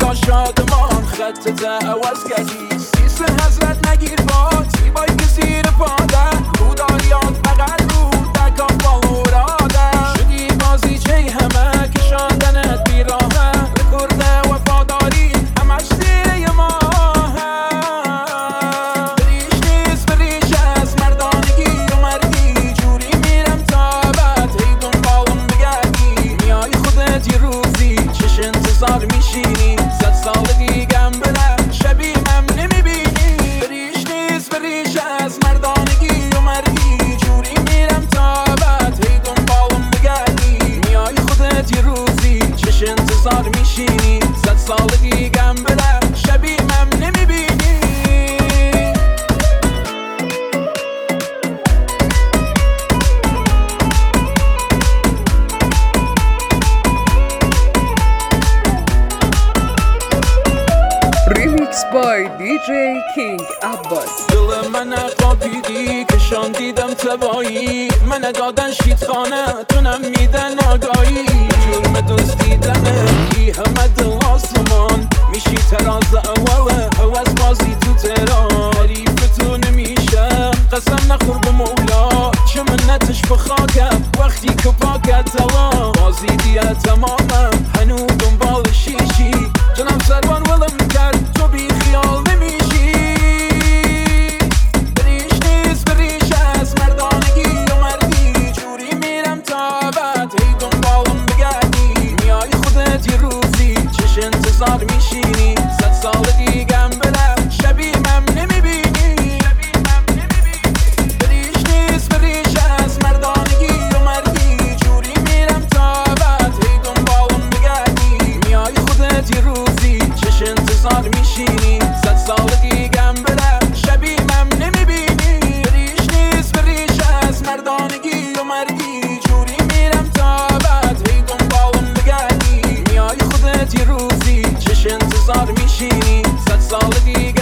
با شادمان خطت عوض کردی سیس حضرت نگیر با زیبایی که زیر پادر رو داریات بغل رو دکان بالوراده شدی بازی چه همه کشاندنت بیراهه رکورد وفاداری همش زیر ماه بریش نیست بریش از مردانگی و مردی جوری میرم تا بعد هی دنبالم بگردی میای خودت یه روزی چش انتظار میشینی صد سال دیگم بره شبیه‌م نمیبینی بریش نیست بریش از مردانگی و مردی جوری میرم تا بعد هی دنبالم بگردی میای خودت یه روزی چش انتظار میشینی صد سال دیگم بره شبیه‌م نمیبینی Remix by DJ King Abbas. دل من قاپیدی کشان دیدم تبایی من دادن شیطخانه تونم میدن آگاهی جرم دوست دیدنه ای همه دل آسمان میشی تراز اوله هوس بازی تو تهران حریف تو نمیشم قسم نخور به مولا چه منتش به خاکم وقتی که پاکت تمام بازی دیگه تمامم هنو دنبال شیشی جنم سربان ولم کرد تو بی خیال نمیشی بریش نیست بریش از مردانگی و مردی جوری میرم تا بعد هی دنبالم بگردی میای خودت یه روزی چش انتظار میشینی صد سال دیگم بره شبیه‌م نمیبینی بریش نیست بریش از مردانگی و مردی جوری میرم تا بعد هی دنبالم بگردی میای خودت یه روزی چش انتظار میشینی صد سال دیگم بره شبیه‌م نمیبینی بریش نیست بریش از مردانگی و مردی جوری میرم تا بعد هی دنبالم بگردی میای خودت یه روزی چش انتظار میشینی صد سال دیگه